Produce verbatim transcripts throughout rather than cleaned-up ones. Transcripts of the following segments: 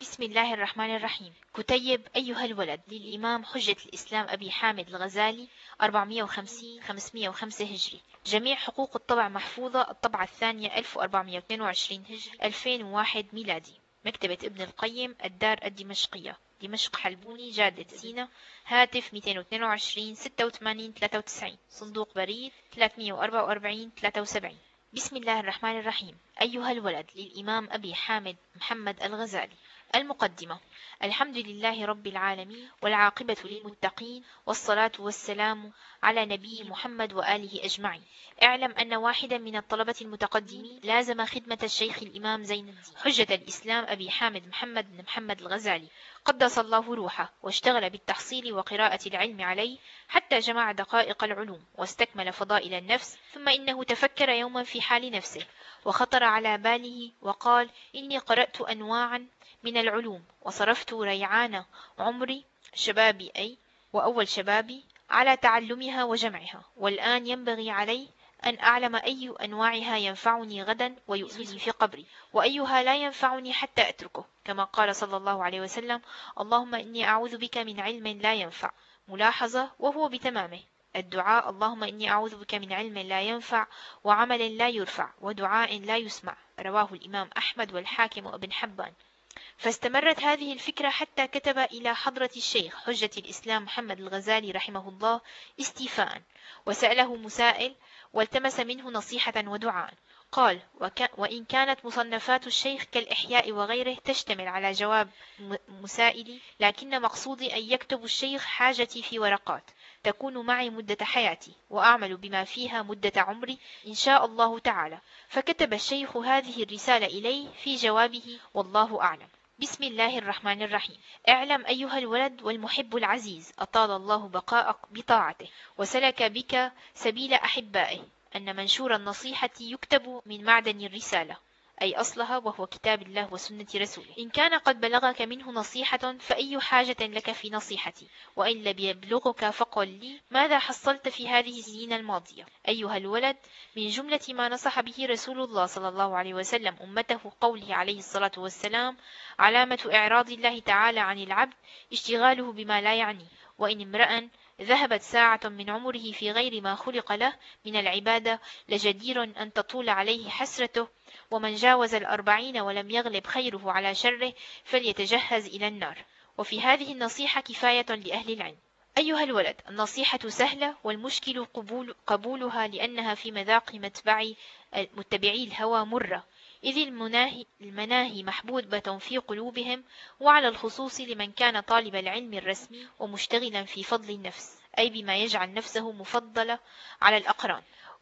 بسم الله الرحمن الرحيم. كتيب أيها الولد للإمام حجة الإسلام أبي حامد الغزالي أربعمائة وخمسين خمسمائة وخمسة هجري. جميع حقوق الطبع محفوظة. الطبعة الثانية ألف وأربعمائة واثنين وعشرين هجري ألفين وواحد ميلادي. مكتبة ابن القيم، الدار الدمشقية، دمشق حلبوني، جادة سينا. هاتف مئتين واثنين وعشرين ستة وثمانين ثلاثة وتسعين. صندوق بريد ثلاثمائة وأربعة وأربعين ثلاثة وسبعين. بسم الله الرحمن الرحيم. أيها الولد للإمام أبي حامد محمد الغزالي. المقدمة. الحمد لله رب العالمين، والعاقبة للمتقين، والصلاة والسلام على نبي محمد وآله أجمعين. اعلم أن واحدا من الطلبة المتقدمين لازم خدمة الشيخ الإمام زين الدين حجة الإسلام أبي حامد محمد بن محمد الغزالي قدس الله روحه، واشتغل بالتحصيل وقراءة العلم عليه حتى جمع دقائق العلوم واستكمل فضائل النفس. ثم إنه تفكر يوما في حال نفسه، وخطر على باله وقال: إني قرأت أنواعا من العلوم، وصرفت ريعان عمري شبابي أي وأول شبابي على تعلمها وجمعها، والآن ينبغي علي أن أعلم أي أنواعها ينفعني غدا ويؤذني في قبري، وأيها لا ينفعني حتى أتركه، كما قال صلى الله عليه وسلم: اللهم إني أعوذ بك من علم لا ينفع. ملاحظة وهو بتمامه. الدعاء: اللهم إني أعوذ بك من علم لا ينفع وعمل لا يرفع ودعاء لا يسمع. رواه الإمام أحمد والحاكم وابن حبان. فاستمرت هذه الفكرة حتى كتب إلى حضرة الشيخ حجة الإسلام محمد الغزالي رحمه الله استيفاء، وسأله مسائل والتمس منه نصيحة ودعاء. قال: وإن كانت مصنفات الشيخ كالإحياء وغيره تشتمل على جواب مسائلي، لكن مقصودي أن يكتب الشيخ حاجتي في ورقات تكون معي مدة حياتي، وأعمل بما فيها مدة عمري إن شاء الله تعالى. فكتب الشيخ هذه الرسالة إليه في جوابه، والله أعلم. بسم الله الرحمن الرحيم. اعلم أيها الولد والمحب العزيز، أطال الله بقاءك بطاعته وسلك بك سبيل أحبائه، أن منشور النصيحة يكتب من معدن الرسالة، أي أصلها، وهو كتاب الله وسنة رسوله. إن كان قد بلغك منه نصيحة فأي حاجة لك في نصيحتي؟ وإن لم يبلغك فقل لي: ماذا حصلت في هذه السنين الماضية؟ أيها الولد، من جملة ما نصح به رسول الله صلى الله عليه وسلم أمته قوله عليه الصلاة والسلام: علامة إعراض الله تعالى عن العبد اشتغاله بما لا يعنيه، وإن امرأ ذهبت ساعة من عمره في غير ما خلق له من العبادة لجدير أن تطول عليه حسرته، ومن جاوز الأربعين ولم يغلب خيره على شره فليتجهز إلى النار. وفي هذه النصيحة كفاية لأهل العلم. أيها الولد، النصيحة سهلة، والمشكل قبول قبولها، لأنها في مذاق متبعي متبعي الهوى مرة، إذ المناهي, المناهي محبوبة في قلوبهم، وعلى الخصوص لمن كان طالب العلم الرسمي ومشتغلا في فضل النفس، أي بما يجعل نفسه مفضلة على الأقران.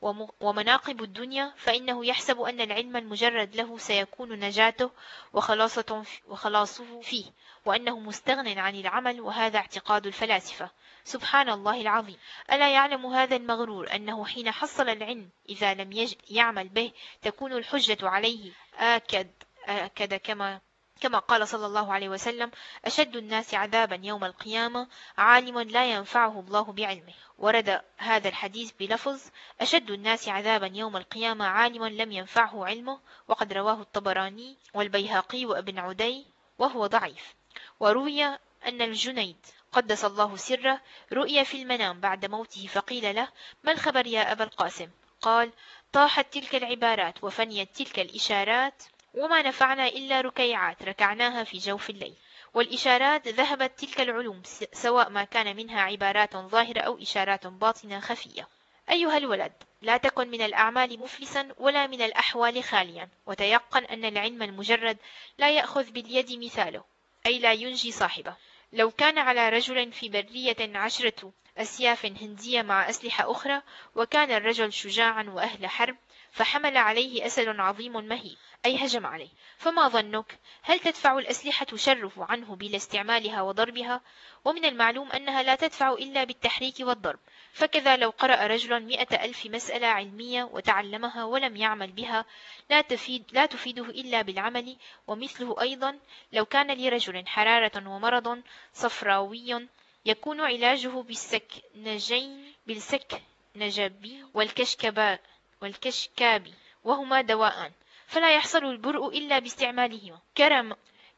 ومناقب الدنيا، فإنه يحسب أن العلم المجرد له سيكون نجاته وخلاصة وخلاصه فيه، وأنه مستغن عن العمل، وهذا اعتقاد الفلاسفة. سبحان الله العظيم، ألا يعلم هذا المغرور أنه حين حصل العلم إذا لم يج... يعمل به تكون الحجة عليه آكد آكد كما كما قال صلى الله عليه وسلم: أشد الناس عذابا يوم القيامة عالم لا ينفعه الله بعلمه. ورد هذا الحديث بلفظ: أشد الناس عذابا يوم القيامة عالم لم ينفعه علمه، وقد رواه الطبراني والبيهقي وابن عدي، وهو ضعيف. وروي أن الجنيد قدس الله سره رؤيا في المنام بعد موته، فقيل له: ما الخبر يا أبا القاسم؟ قال: طاحت تلك العبارات وفنيت تلك الإشارات، وما نفعنا إلا ركيعات ركعناها في جوف الليل. والإشارات ذهبت تلك العلوم، سواء ما كان منها عبارات ظاهرة أو إشارات باطنة خفية. أيها الولد، لا تكن من الأعمال مفلسا ولا من الأحوال خاليا، وتيقن أن العلم المجرد لا يأخذ باليد مثاله، أي لا ينجي صاحبه. لو كان على رجل في برية عشرة أسياف هندية مع أسلحة أخرى، وكان الرجل شجاعا وأهل حرب، فحمل عليه أسد عظيم مهيب، أي هجم عليه، فما ظنك؟ هل تدفع الأسلحة شره عنه بلا استعمالها وضربها؟ ومن المعلوم أنها لا تدفع إلا بالتحريك والضرب. فكذا لو قرأ رجل مئة ألف مسألة علمية وتعلمها ولم يعمل بها، لا تفيد لا تفيده إلا بالعمل. ومثله أيضا لو كان لرجل حرارة ومرض صفراوي، يكون علاجه بالسكنجين بالسكنجبي والكشكباء والكشكابي، وهما دواءان، فلا يحصل البرء إلا باستعمالهما. كرم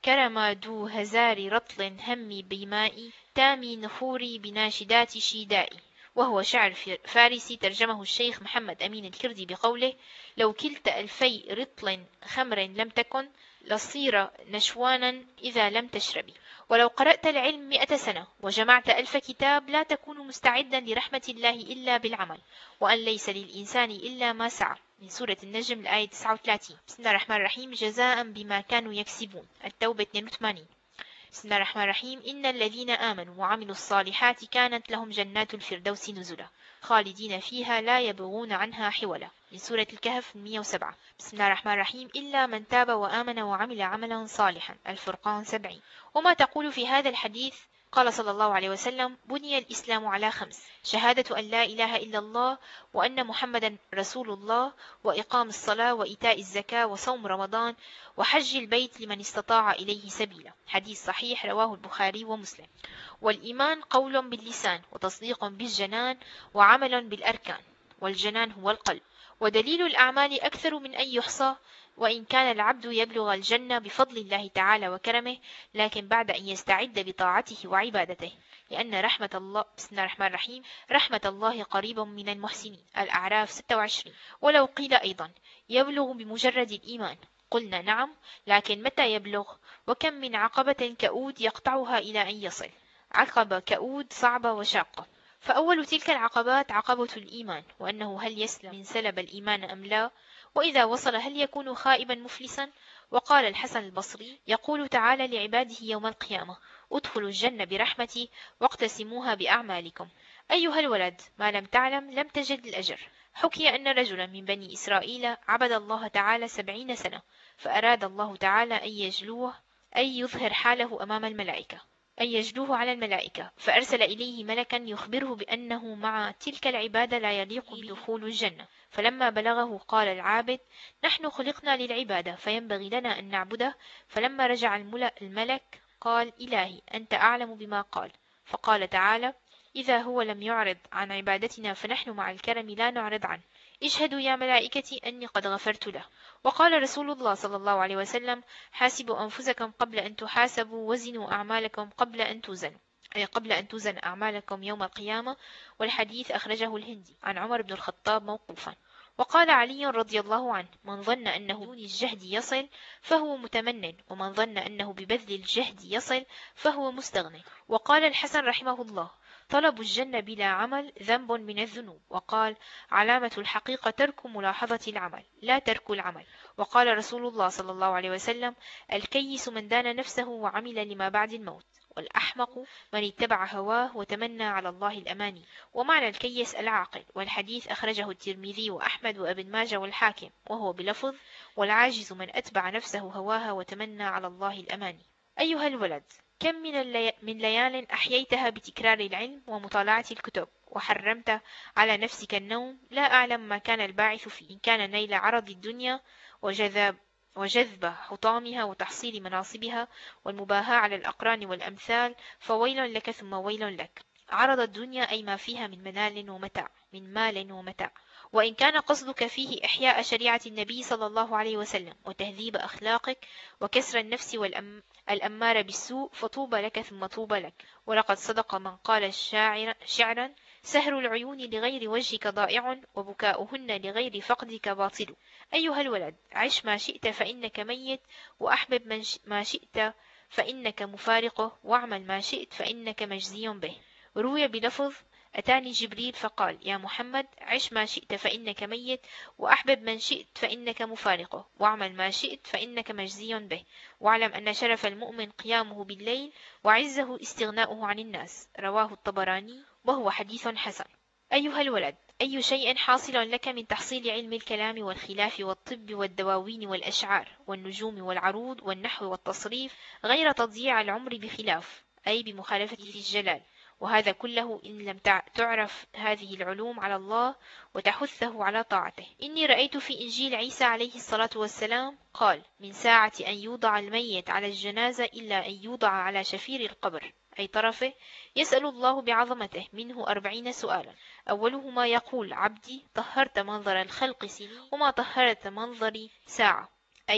كرما دو هزار رطل همي بمائي تامي نخوري بناشدات شيدائي. وهو شعر فارسي ترجمه الشيخ محمد أمين الكردي بقوله: لو كلت ألفي رطل خمر لم تكن لصير نشوانا إذا لم تشربي. ولو قرأت العلم مئة سنة وجمعت ألف كتاب لا تكون مستعدا لرحمة الله إلا بالعمل، وأن ليس للإنسان إلا ما سعى. من سورة النجم الآية تسعة وثلاثين. بسم الله الرحمن الرحيم. جزاء بما كانوا يكسبون. التوبة اثنين وثمانين. بسم الله الرحمن الرحيم. إن الذين آمنوا وعملوا الصالحات كانت لهم جنات الفردوس نزلا خالدين فيها لا يبغون عنها حولا. من سورة الكهف مئة وسبعة. بسم الله الرحمن الرحيم. إلا من تاب وآمن وعمل عملا صالحا. الفرقان سبعين. وما تقول في هذا الحديث؟ قال صلى الله عليه وسلم: بني الإسلام على خمس: شهادة أن لا إله إلا الله وأن محمدا رسول الله، وإقام الصلاة، وإيتاء الزكاة، وصوم رمضان، وحج البيت لمن استطاع إليه سبيلا. حديث صحيح رواه البخاري ومسلم. والإيمان قول باللسان وتصديق بالجنان وعمل بالأركان، والجنان هو القلب. ودليل الأعمال أكثر من أن يحصى، وإن كان العبد يبلغ الجنة بفضل الله تعالى وكرمه، لكن بعد أن يستعد بطاعته وعبادته، لأن رحمة الله بسم الله الرحمن الرحيم رحمة الله قريب من المحسنين. الأعراف ستة وعشرين. ولو قيل أيضا: يبلغ بمجرد الإيمان، قلنا نعم، لكن متى يبلغ؟ وكم من عقبة كؤود يقطعها إلى أن يصل. عقبة كؤود صعبة وشاقة. فأول تلك العقبات عقبة الإيمان، وأنه هل يسلم من سلب الإيمان أم لا، وإذا وصل هل يكون خائبا مفلسا. وقال الحسن البصري: يقول تعالى لعباده يوم القيامة: ادخلوا الجنة برحمتي واقتسموها بأعمالكم. أيها الولد، ما لم تعلم لم تجد الأجر. حكي أن رجلا من بني إسرائيل عبد الله تعالى سبعين سنة، فأراد الله تعالى أن يجلوه، أي يظهر حاله أمام الملائكة، أن يجلوه على الملائكة، فأرسل إليه ملكا يخبره بأنه مع تلك العبادة لا يليق بدخول الجنة. فلما بلغه قال العابد: نحن خلقنا للعبادة فينبغي لنا أن نعبده. فلما رجع الملك قال: إلهي أنت أعلم بما قال. فقال تعالى: إذا هو لم يعرض عن عبادتنا فنحن مع الكرم لا نعرض عنه. اشهدوا يا ملائكتي أني قد غفرت له. وقال رسول الله صلى الله عليه وسلم: حاسبوا أنفسكم قبل أن تحاسبوا، وزنوا أعمالكم قبل أن توزنوا، أي قبل أن توزن أعمالكم يوم القيامة. والحديث أخرجه الهندي عن عمر بن الخطاب موقوفا. وقال علي رضي الله عنه: من ظن أنه دون الجهد يصل فهو متمن، ومن ظن أنه ببذل الجهد يصل فهو مستغني. وقال الحسن رحمه الله: طلب الجنة بلا عمل ذنب من الذنوب. وقال: علامة الحقيقة ترك ملاحظة العمل لا ترك العمل. وقال رسول الله صلى الله عليه وسلم: الكيس من دان نفسه وعمل لما بعد الموت، والأحمق من اتبع هواه وتمنى على الله الأماني. ومعنى الكيس العاقل. والحديث أخرجه الترمذي وأحمد وابن ماجه والحاكم، وهو بلفظ: والعاجز من أتبع نفسه هواها وتمنى على الله الأماني. أيها الولد، كم من, اللي... من ليال أحييتها بتكرار العلم ومطالعة الكتب، وحرمت على نفسك النوم. لا أعلم ما كان الباعث فيه، إن كان نيل عرض الدنيا وجذب وجذب حطامها وتحصيل مناصبها والمباهاة على الأقران والأمثال، فويل لك ثم ويل لك. عرض الدنيا أي ما فيها من منال ومتاع، من مال ومتاع. وإن كان قصدك فيه إحياء شريعة النبي صلى الله عليه وسلم وتهذيب أخلاقك وكسر النفس والأمارة بالسوء، فطوبى لك ثم طوبى لك. ولقد صدق من قال الشاعر شعرا: سهر العيون لغير وجهك ضائع، وبكاؤهن لغير فقدك باطل. أيها الولد، عش ما شئت فإنك ميت، وأحبب من ش... ما شئت فإنك مفارقه، واعمل ما شئت فإنك مجزي به. روي بلفظ: أتاني جبريل فقال: يا محمد، عش ما شئت فإنك ميت، وأحبب من شئت فإنك مفارقه، واعمل ما شئت فإنك مجزي به. واعلم أن شرف المؤمن قيامه بالليل، وعزه استغناؤه عن الناس. رواه الطبراني وهو حديث حسن. أيها الولد، أي شيء حاصل لك من تحصيل علم الكلام والخلاف والطب والدواوين والأشعار والنجوم والعروض والنحو والتصريف، غير تضييع العمر بخلاف، أي بمخالفة ذي الجلال. وهذا كله إن لم تعرف هذه العلوم على الله وتحثه على طاعته. إني رأيت في إنجيل عيسى عليه الصلاة والسلام قال: من ساعة أن يوضع الميت على الجنازة إلا أن يوضع على شفير القبر، أي طرفه، يسأل الله بعظمته منه أربعين سؤالا. أولهما يقول: عبدي طهرت منظر الخلق سنين، وما طهرت منظري ساعة، أي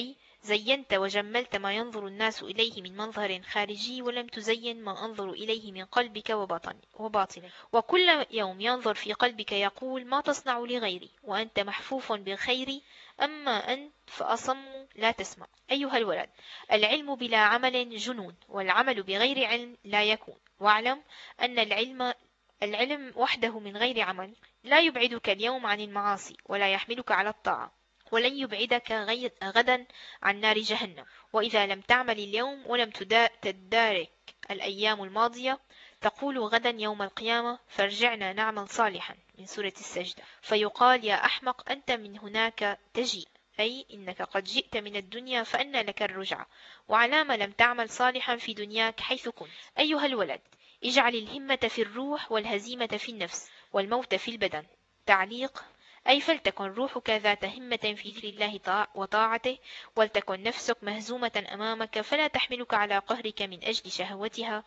زينت وجملت ما ينظر الناس إليه من منظر خارجي، ولم تزين ما أنظر إليه من قلبك وباطن وباطنك. وكل يوم ينظر في قلبك يقول ما تصنع لغيري، وأنت محفوف بالخير، أما أنت فأصم لا تسمع. أيها الولد، العلم بلا عمل جنون، والعمل بغير علم لا يكون. واعلم أن العلم العلم وحده من غير عمل لا يبعدك اليوم عن المعاصي، ولا يحملك على الطاعة، ولن يبعدك غدا عن نار جهنم. وإذا لم تعمل اليوم ولم تدارك الأيام الماضية، تقول غدا يوم القيامة فارجعنا نعمل صالحا، من سورة السجدة. فيقال يا أحمق أنت من هناك تجيء، أي إنك قد جئت من الدنيا فأنى لك الرجعة، وعلام لم تعمل صالحا في دنياك حيث كنت. أيها الولد، اجعل الهمة في الروح، والهزيمة في النفس، والموت في البدن. تعليق: أي فلتكن روحك ذات همة في ذكر الله وطاعته، ولتكن نفسك مهزومة أمامك فلا تحملك على قهرك من أجل شهوتها،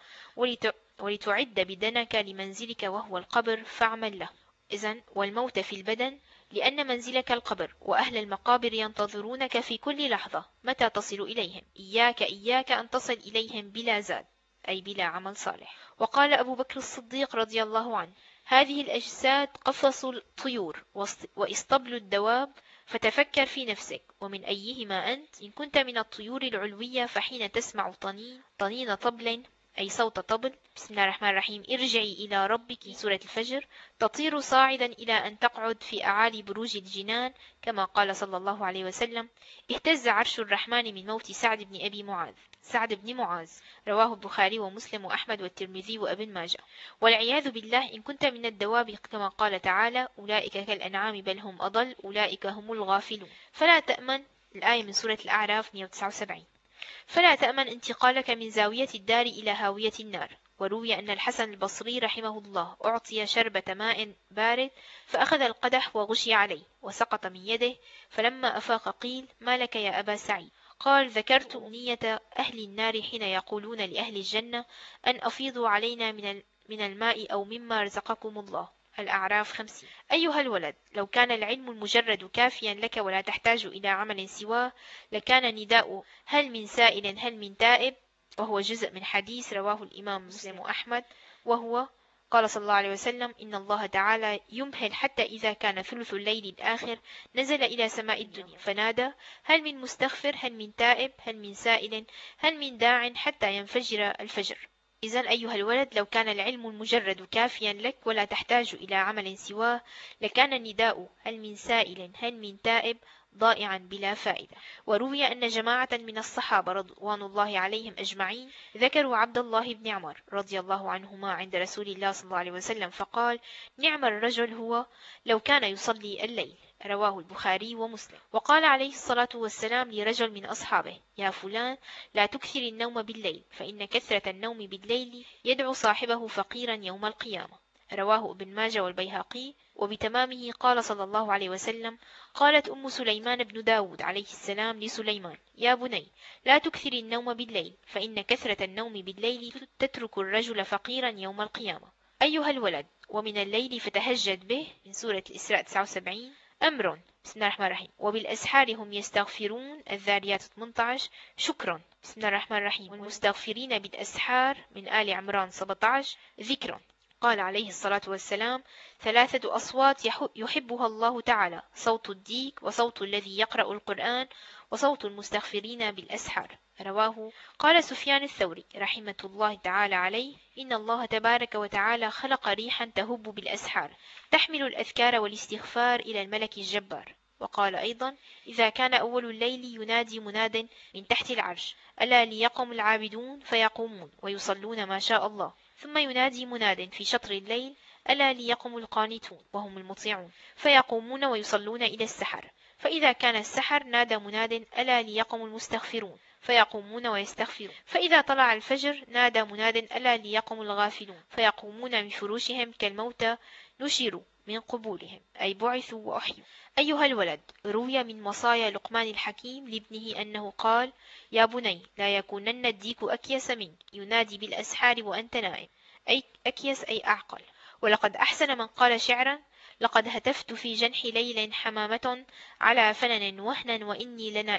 ولتعد بدنك لمنزلك وهو القبر فاعمل له. إذن والموت في البدن، لأن منزلك القبر، وأهل المقابر ينتظرونك في كل لحظة متى تصل إليهم. إياك إياك أن تصل إليهم بلا زاد، أي بلا عمل صالح. وقال أبو بكر الصديق رضي الله عنه: هذه الأجساد قفص الطيور وإسطبل الدواب، فتفكر في نفسك ومن أيهما أنت. إن كنت من الطيور العلوية فحين تسمع طنين طنين طبل، أي صوت طبل، بسم الله الرحمن الرحيم، ارجعي إلى ربك، من سورة الفجر، تطير صاعدا إلى أن تقعد في أعالي بروج الجنان، كما قال صلى الله عليه وسلم: اهتز عرش الرحمن من موت سعد بن أبي معاذ سعد بن معاذ رواه البخاري ومسلم وأحمد والترمذي وابن ماجه. والعياذ بالله إن كنت من الدواب، كما قال تعالى: أولئك كالأنعام بل هم أضل أولئك هم الغافلون. فلا تأمن، الآية من سورة الأعراف مئة وتسعة وسبعين، فلا تأمن انتقالك من زاوية الدار إلى هاوية النار. وروي أن الحسن البصري رحمه الله أعطي شربة ماء بارد، فأخذ القدح وغشي عليه وسقط من يده، فلما أفاق قيل: ما لك يا أبا سعيد؟ قال: ذكرت أمنية أهل النار حين يقولون لأهل الجنة أن أفيضوا علينا من من الماء أو مما رزقكم الله. الأعراف خمسين. أيها الولد، لو كان العلم المجرد كافيا لك ولا تحتاج إلى عمل سواه، لكان نداء هل من سائل هل من تائب، وهو جزء من حديث رواه الإمام مسلم وأحمد، وهو قال صلى الله عليه وسلم: إن الله تعالى يمهل حتى إذا كان ثلث الليل الآخر نزل إلى سماء الدنيا فنادى: هل من مستغفر هل من تائب هل من سائل هل من داع، حتى ينفجر الفجر. إذن أيها الولد، لو كان العلم المجرد كافيا لك ولا تحتاج إلى عمل سواه، لكان النداء هل من سائل هل من تائب ضائعا بلا فائدة. وروي أن جماعة من الصحابة رضوان الله عليهم أجمعين ذكروا عبد الله بن عمر رضي الله عنهما عند رسول الله صلى الله عليه وسلم، فقال: نعم الرجل هو لو كان يصلي الليل. رواه البخاري ومسلم. وقال عليه الصلاة والسلام لرجل من أصحابه: يا فلان، لا تكثر النوم بالليل، فإن كثرة النوم بالليل يدعو صاحبه فقيرا يوم القيامة. رواه ابن ماجه والبيهقي. وبتمامه قال صلى الله عليه وسلم: قالت أم سليمان بن داود عليه السلام لسليمان: يا بني، لا تكثر النوم بالليل، فإن كثرة النوم بالليل تترك الرجل فقيرا يوم القيامة. أيها الولد، ومن الليل فتهجد به، من سورة الإسراء تسعة وسبعين. أمر، بسم الله الرحمن الرحيم. وبالأسحار هم يستغفرون، الذاريات ثمانية عشر. شكرا، بسم الله الرحمن الرحيم. والمستغفرين بالأسحار، من آل عمران سبعة عشر. ذكرا، قال عليه الصلاة والسلام: ثلاثة أصوات يحبها الله تعالى: صوت الديك، وصوت الذي يقرأ القرآن، وصوت المستغفرين بالأسحار. رواه. قال سفيان الثوري رحمة الله تعالى عليه: إن الله تبارك وتعالى خلق ريحا تهب بالأسحار تحمل الأذكار والاستغفار إلى الملك الجبار. وقال أيضا: إذا كان أول الليل ينادي مناد من تحت العرش: ألا ليقم العابدون، فيقومون ويصلون ما شاء الله. ثم ينادي مناد في شطر الليل: ألا ليقم القانتون، وهم المطيعون، فيقومون ويصلون إلى السحر. فإذا كان السحر نادى مناد: ألا ليقم المستغفرون، فيقومون ويستغفرون. فإذا طلع الفجر نادى مناد: ألا ليقم الغافلون، فيقومون من فروشهم كالموتى نشروا من قبورهم، أي بعثوا وأحيوا. أيها الولد، روي من وصايا لقمان الحكيم لابنه أنه قال: يا بني، لا يكونن الديك أكيس منك، ينادي بالأسحار وأنت نائم، أي أكيس أي أعقل. ولقد أحسن من قال شعرا: لقد هتفت في جنح ليل حمامة على فنن وهنا وإني لنائم.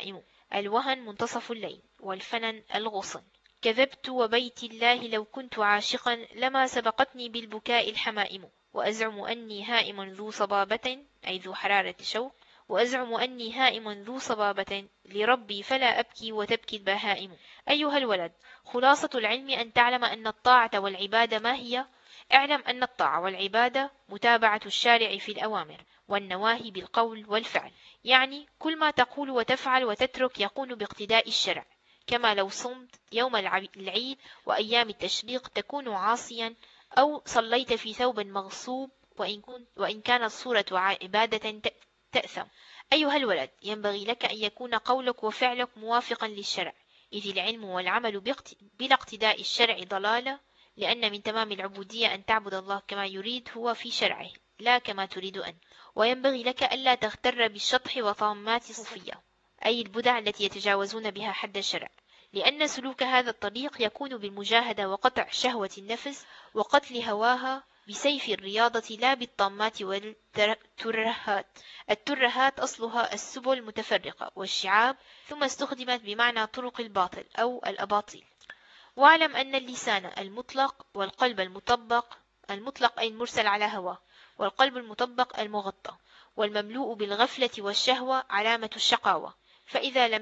الوهن منتصف الليل، والفنن الغصن. كذبت وبيت الله لو كنت عاشقا لما سبقتني بالبكاء الحمائم، وأزعم أني هائم ذو صبابة أي ذو حرارة شوق، وأزعم أني هائم ذو صبابة لربي فلا أبكي وتبكي البهائم. أيها الولد، خلاصة العلم أن تعلم أن الطاعة والعبادة ما هي؟ اعلم أن الطاعة والعبادة متابعة الشارع في الأوامر، والنواهي بالقول والفعل، يعني كل ما تقول وتفعل وتترك يكون باقتداء الشرع، كما لو صمت يوم العيد وأيام التشريق تكون عاصيا، أو صليت في ثوب مغصوب وإن, كنت وإن كانت صورة عبادة تأثم. أيها الولد، ينبغي لك أن يكون قولك وفعلك موافقا للشرع، إذ العلم والعمل بلا اقتداء الشرع ضلالة، لأن من تمام العبودية أن تعبد الله كما يريد هو في شرعه، لا كما تريد أنت. وينبغي لك ألا تغتر بالشطح وطامات الصوفية، أي البدع التي يتجاوزون بها حد الشرع، لأن سلوك هذا الطريق يكون بالمجاهدة وقطع شهوة النفس وقتل هواها بسيف الرياضة، لا بالطامات والترهات. الترهات أصلها السبل المتفرقة والشعاب، ثم استخدمت بمعنى طرق الباطل أو الأباطيل. واعلم أن اللسان المطلق والقلب المطبق، المطلق أي المرسل على هواه، والقلب المطبق المغطى والمملوء بالغفلة والشهوة علامة الشقاوة، فإذا لم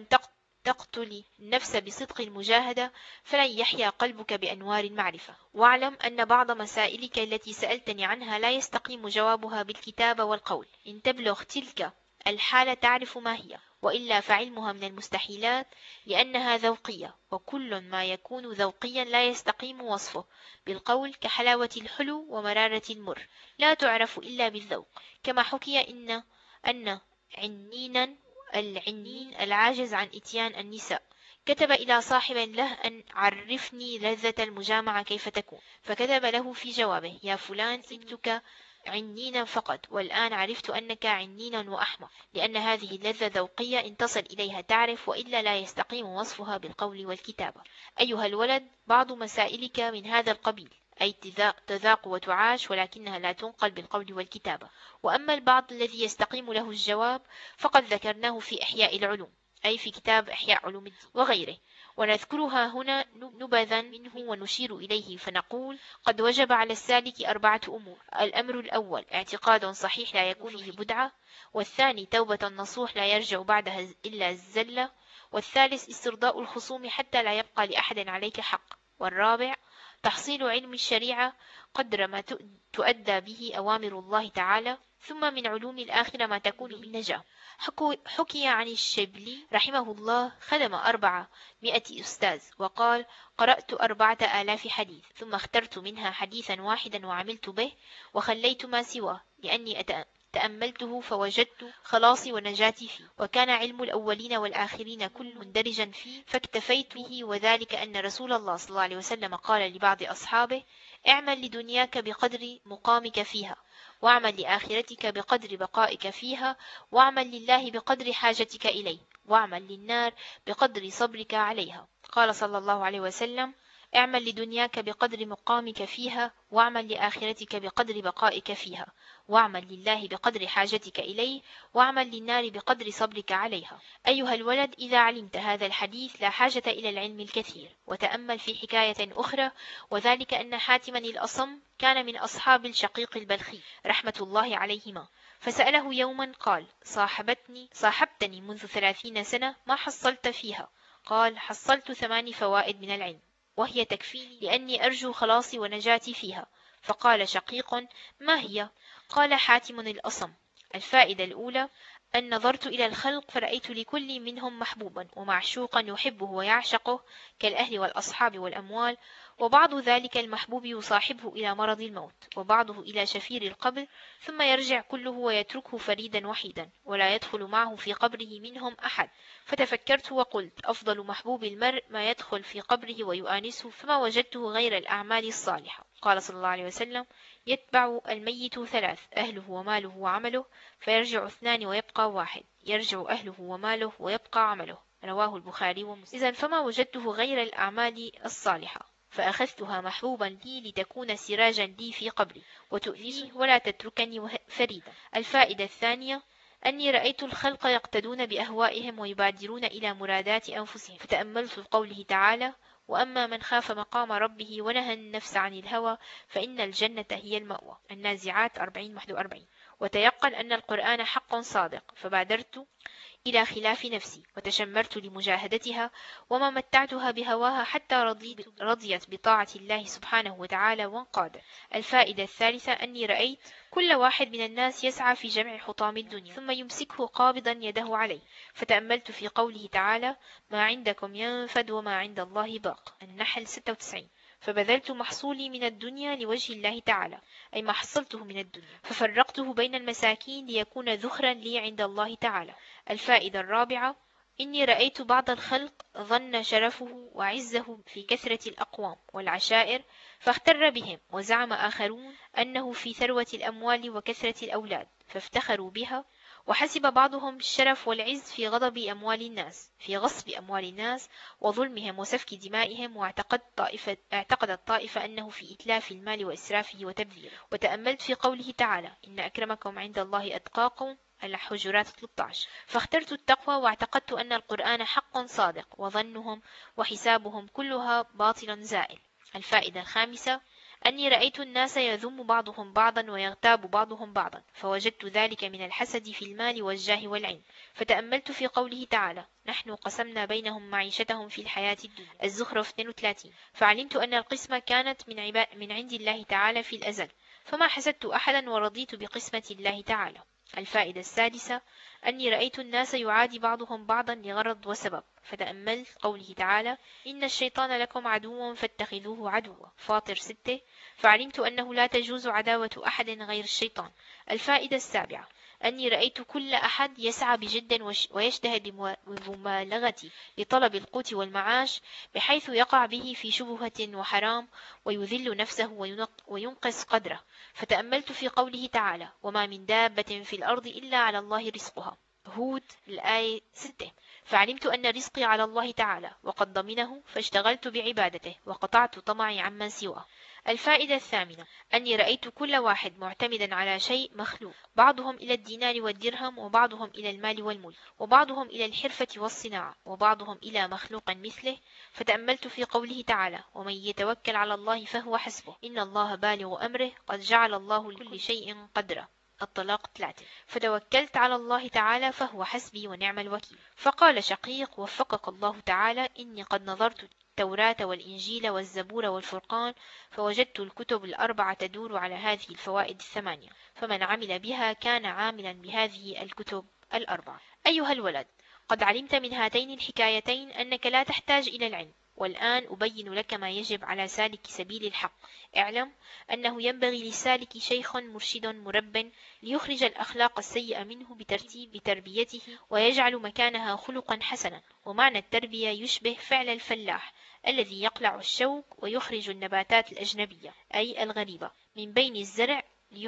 تقتل النفس بصدق المجاهدة فلن يحيا قلبك بأنوار المعرفة. واعلم أن بعض مسائلك التي سألتني عنها لا يستقيم جوابها بالكتابة والقول، إن تبلغ تلك الحالة تعرف ما هي، وإلا فعلمها من المستحيلات، لأنها ذوقية، وكل ما يكون ذوقيا لا يستقيم وصفه بالقول، كحلاوة الحلو ومرارة المر لا تعرف إلا بالذوق. كما حكي إن أن عنينا العنين العاجز عن إتيان النساء كتب إلى صاحب له أن عرفني لذة المجامعة كيف تكون، فكتب له في جوابه: يا فلان، ابتك عنينا فقط، والآن عرفت أنك عنينا وأحمق، لأن هذه اللذة ذوقية، إن تصل إليها تعرف، وإلا لا يستقيم وصفها بالقول والكتابة. أيها الولد، بعض مسائلك من هذا القبيل، أي تذاق وتعاش، ولكنها لا تنقل بالقول والكتابة. وأما البعض الذي يستقيم له الجواب فقد ذكرناه في إحياء العلوم، أي في كتاب إحياء علوم الدين وغيره، ونذكرها هنا نبذا منه ونشير إليه، فنقول: قد وجب على السالك أربعة أمور. الأمر الأول اعتقاد صحيح لا يكون فيه بدعة، والثاني توبة نصوح لا يرجع بعدها إلا الزلة، والثالث استرضاء الخصوم حتى لا يبقى لأحد عليك حق، والرابع تحصيل علم الشريعة قدر ما تؤدى به أوامر الله تعالى، ثم من علوم الآخرة ما تكون بالنجاة. حكي عن الشبلي رحمه الله: خدم أربعة مئة أستاذ، وقال: قرأت أربعة آلاف حديث، ثم اخترت منها حديثا واحدا وعملت به، وخليت ما سواه، لأني تأملته فوجدت خلاصي ونجاتي فيه، وكان علم الأولين والآخرين كل مندرجا فيه، فاكتفيت به، وذلك أن رسول الله صلى الله عليه وسلم قال لبعض أصحابه: اعمل لدنياك بقدر مقامك فيها، واعمل لآخرتك بقدر بقائك فيها، واعمل لله بقدر حاجتك إليه، واعمل للنار بقدر صبرك عليها. قال صلى الله عليه وسلم: اعمل لدنياك بقدر مقامك فيها، واعمل لآخرتك بقدر بقائك فيها، واعمل لله بقدر حاجتك إليه، واعمل للنار بقدر صبرك عليها. أيها الولد، إذا علمت هذا الحديث لا حاجة إلى العلم الكثير. وتأمل في حكاية أخرى، وذلك أن حاتما الأصم كان من أصحاب الشقيق البلخي رحمة الله عليهما، فسأله يوما قال: صاحبتني صاحبتني منذ ثلاثين سنة، ما حصلت فيها؟ قال: حصلت ثماني فوائد من العلم، وهي تكفيني لأني أرجو خلاصي ونجاتي فيها. فقال شقيق: ما هي؟ قال حاتم الأصم: الفائدة الأولى أن نظرت إلى الخلق فرأيت لكل منهم محبوبا ومعشوقا يحبه ويعشقه، كالأهل والأصحاب والأموال، وبعض ذلك المحبوب يصاحبه إلى مرض الموت، وبعضه إلى شفير القبر، ثم يرجع كله ويتركه فريدا وحيدا، ولا يدخل معه في قبره منهم أحد. فتفكرت وقلت: أفضل محبوب المرء ما يدخل في قبره ويؤانسه، فما وجدته غير الأعمال الصالحة. قال صلى الله عليه وسلم: يتبع الميت ثلاث: أهله وماله وعمله، فيرجع اثنان ويبقى واحد، يرجع أهله وماله ويبقى عمله. رواه البخاري ومسلم. إذن فما وجدته غير الأعمال الصالحة، فأخذتها محبوبا لي لتكون سراجا لي في قبري، وتؤذيه ولا تتركني فريدا. الفائدة الثانية أني رأيت الخلق يقتدون بأهوائهم ويبادرون إلى مرادات أنفسهم، فتأملت قوله تعالى: وأما من خاف مقام ربه ونهى النفس عن الهوى فإن الجنة هي المأوى. النازعات أربعين واحد وأربعين. وتيقن أن القرآن حق صادق، فبادرت إلى خلاف نفسي وتشمرت لمجاهدتها، وما متعتها بهواها حتى رضيت رضيت بطاعة الله سبحانه وتعالى وانقادت. الفائدة الثالثة أني رأيت كل واحد من الناس يسعى في جمع حطام الدنيا ثم يمسكه قابضا يده عليه، فتأملت في قوله تعالى: ما عندكم ينفد وما عند الله باق. النحل ستة وتسعين. فبذلت محصولي من الدنيا لوجه الله تعالى، أي ما حصلته من الدنيا، ففرقته بين المساكين ليكون ذخرا لي عند الله تعالى. الفائدة الرابعة: إني رأيت بعض الخلق ظن شرفه وعزه في كثرة الأقوام والعشائر فاغتر بهم، وزعم آخرون أنه في ثروة الأموال وكثرة الأولاد فافتخروا بها، وحسب بعضهم الشرف والعز في غضب أموال الناس، في غصب أموال الناس وظلمهم وسفك دمائهم، واعتقد طائفة اعتقدت طائفة أنه في إتلاف المال وإسرافه وتبذيره. وتأملت في قوله تعالى: إن أكرمكم عند الله أتقاكم، الحجرات ثلاثة عشر. فاخترت التقوى واعتقدت أن القرآن حق صادق، وظنهم وحسابهم كلها باطل زائل. الفائدة الخامسة: أني رأيت الناس يذم بعضهم بعضا ويغتاب بعضهم بعضا، فوجدت ذلك من الحسد في المال والجاه والعلم. فتأملت في قوله تعالى: نحن قسمنا بينهم معيشتهم في الحياة الدنيا، الزخرف اثنين وثلاثين. فعلمت أن القسمة كانت من, عبا... من عند الله تعالى في الأزل، فما حسدت أحدا ورضيت بقسمة الله تعالى. الفائدة السادسة: أني رأيت الناس يعادي بعضهم بعضا لغرض وسبب، فتأملت قوله تعالى: إن الشيطان لكم عدو فاتخذوه عدوا، فاطر ستة. فعلمت أنه لا تجوز عداوة أحد غير الشيطان. الفائدة السابعة: أني رأيت كل أحد يسعى بجد ويجتهد بمبالغة لطلب القوت والمعاش، بحيث يقع به في شبهة وحرام ويذل نفسه وينقص قدره. فتأملت في قوله تعالى: وما من دابة في الأرض إلا على الله رزقها، هود الآية ستة. فعلمت أن رزقي على الله تعالى وقد ضمنه، فاشتغلت بعبادته وقطعت طمعي عمن سواه. الفائدة الثامنة: أني رأيت كل واحد معتمدا على شيء مخلوق، بعضهم إلى الدينار والدرهم، وبعضهم إلى المال والملك، وبعضهم إلى الحرفة والصناعة، وبعضهم إلى مخلوق مثله. فتأملت في قوله تعالى: ومن يتوكل على الله فهو حسبه، إن الله بالغ أمره، قد جعل الله لكل شيء قدره. الطلاق ثلاثة. فتوكلت على الله تعالى فهو حسبي ونعم الوكيل. فقال شقيق وفقك الله تعالى: إني قد نظرت التوراة والإنجيل والزبور والفرقان، فوجدت الكتب الأربعة تدور على هذه الفوائد الثمانية، فمن عمل بها كان عاملا بهذه الكتب الأربعة. أيها الولد، قد علمت من هاتين الحكايتين أنك لا تحتاج إلى العلم، والآن أبين لك ما يجب على سالك سبيل الحق. اعلم أنه ينبغي للسالك شيخ مرشد مرب ليخرج الأخلاق السيئة منه بترتيب بتربيته ويجعل مكانها خلقا حسنا. ومعنى التربية يشبه فعل الفلاح الذي يقلع الشوك ويخرج النباتات الأجنبية أي الغريبة من بين الزرع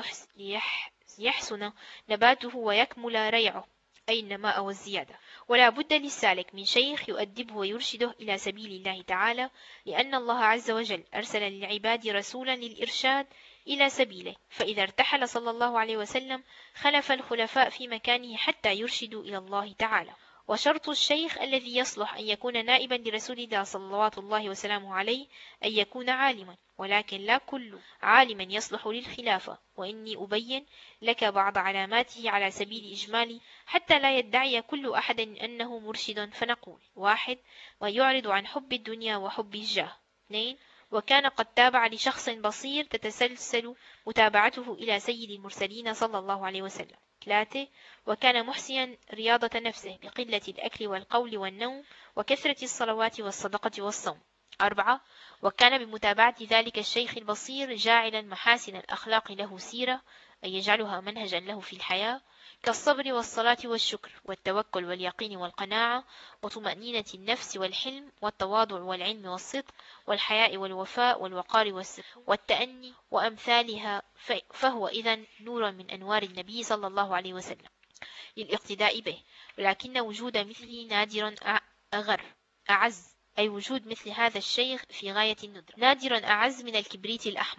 ليحسن نباته ويكمل ريعه أي النماء والزيادة. ولا بد للسالك من شيخ يؤدبه ويرشده إلى سبيل الله تعالى، لأن الله عز وجل أرسل للعباد رسولا للإرشاد إلى سبيله، فإذا ارتحل صلى الله عليه وسلم خلف الخلفاء في مكانه حتى يرشدوا إلى الله تعالى. وشرط الشيخ الذي يصلح أن يكون نائبا لرسول الله صلوات الله وسلامه عليه أن يكون عالما، ولكن لا كل عالم يصلح للخلافة. وإني أبين لك بعض علاماته على سبيل إجمالي حتى لا يدعي كل أحد أنه مرشد. فنقول: واحد، ويعرض عن حب الدنيا وحب الجاه. اثنين، وكان قد تابع لشخص بصير تتسلسل متابعته إلى سيد المرسلين صلى الله عليه وسلم. ثلاثة، وكان محسنا رياضة نفسه بقلة الأكل والقول والنوم وكثرة الصلوات والصدقة والصوم. أربعة، وكان بمتابعة ذلك الشيخ البصير جاعلا محاسن الأخلاق له سيرة، أي يجعلها منهجا له في الحياة، كالصبر والصلاة والشكر والتوكل واليقين والقناعة وطمأنينة النفس والحلم والتواضع والعلم والصدق والحياء والوفاء والوقار والسر والتأني وأمثالها. فهو إذن نور من أنوار النبي صلى الله عليه وسلم للاقتداء به، ولكن وجود مثله نادر أغر أعز، أي وجود مثل هذا الشيخ في غاية الندرة، نادرا أعز من الكبريت الأحمر.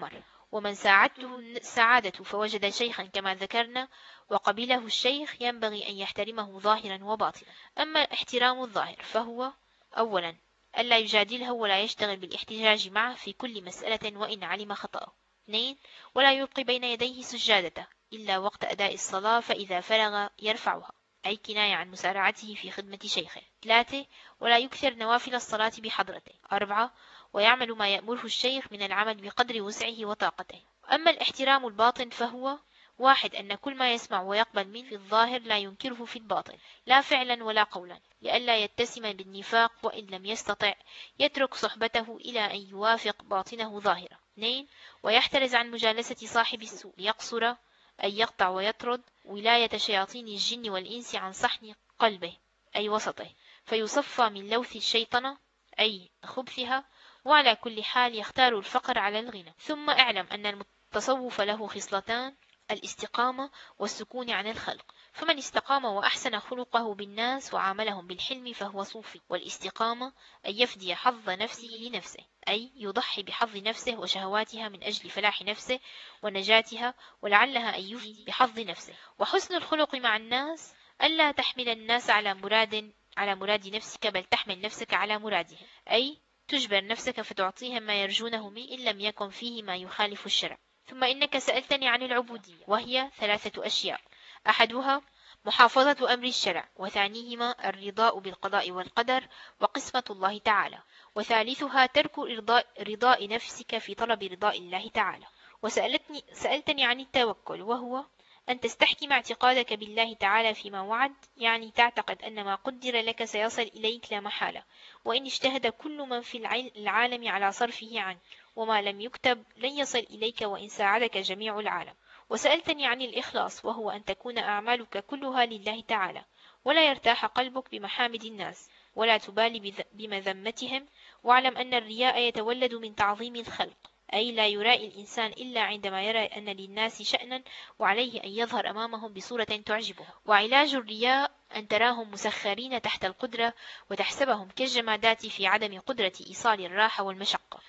ومن ساعدته السعادة فوجد شيخا كما ذكرنا وقبله الشيخ ينبغي أن يحترمه ظاهرا وباطنا. أما احترام الظاهر فهو أولا ألا يجادله ولا يشتغل بالاحتجاج معه في كل مسألة وإن علم خطأه. اثنين ولا يلقي بين يديه سجادته إلا وقت أداء الصلاة فإذا فرغ يرفعها، أي كناية عن مسارعته في خدمة شيخه. ثلاثة ولا يكثر نوافل الصلاة بحضرته. أربعة ويعمل ما يأمره الشيخ من العمل بقدر وسعه وطاقته. أما الاحترام الباطن فهو واحد أن كل ما يسمع ويقبل منه في الظاهر لا ينكره في الباطن لا فعلا ولا قولا لئلا يتسم بالنفاق، وإن لم يستطع يترك صحبته إلى أن يوافق باطنه ظاهرة. اثنين ويحترز عن مجالسة صاحب السوء، يقصر أي يقطع ويطرد ولاية شياطين الجن والإنس عن صحن قلبه أي وسطه، فيصفى من لوث الشيطنة أي خبثها. وعلى كل حال يختار الفقر على الغنى. ثم اعلم أن التصوف له خصلتان: الاستقامة والسكون عن الخلق، فمن استقام وأحسن خلقه بالناس وعاملهم بالحلم فهو صوفي. والاستقامة أن يفدي حظ نفسه لنفسه، أي يضحي بحظ نفسه وشهواتها من أجل فلاح نفسه ونجاتها، ولعلها أن يفدي بحظ نفسه. وحسن الخلق مع الناس ألا تحمل الناس على مراد على مراد نفسك، بل تحمل نفسك على مرادهم، أي تجبر نفسك فتعطيهم ما يرجونه منك إن لم يكن فيه ما يخالف الشرع. ثم إنك سألتني عن العبودية، وهي ثلاثة أشياء: أحدها محافظة أمر الشرع، وثانيهما الرضاء بالقضاء والقدر وقسمة الله تعالى، وثالثها ترك رضاء, رضاء نفسك في طلب رضاء الله تعالى. وسألتني سألتني عن التوكل، وهو أن تستحكم اعتقادك بالله تعالى فيما وعد، يعني تعتقد أن ما قدر لك سيصل إليك لا محالة، وإن اجتهد كل من في العالم على صرفه عنك، وما لم يكتب لن يصل إليك وإن ساعدك جميع العالم. وسألتني عن الإخلاص، وهو أن تكون أعمالك كلها لله تعالى، ولا يرتاح قلبك بمحامد الناس، ولا تبالي بمذمتهم. واعلم أن الرياء يتولد من تعظيم الخلق، أي لا يرائي الإنسان إلا عندما يرى أن للناس شأنا وعليه أن يظهر أمامهم بصورة تعجبهم. وعلاج الرياء أن تراهم مسخرين تحت القدرة وتحسبهم كالجمادات في عدم قدرة إيصال الراحة والمشقة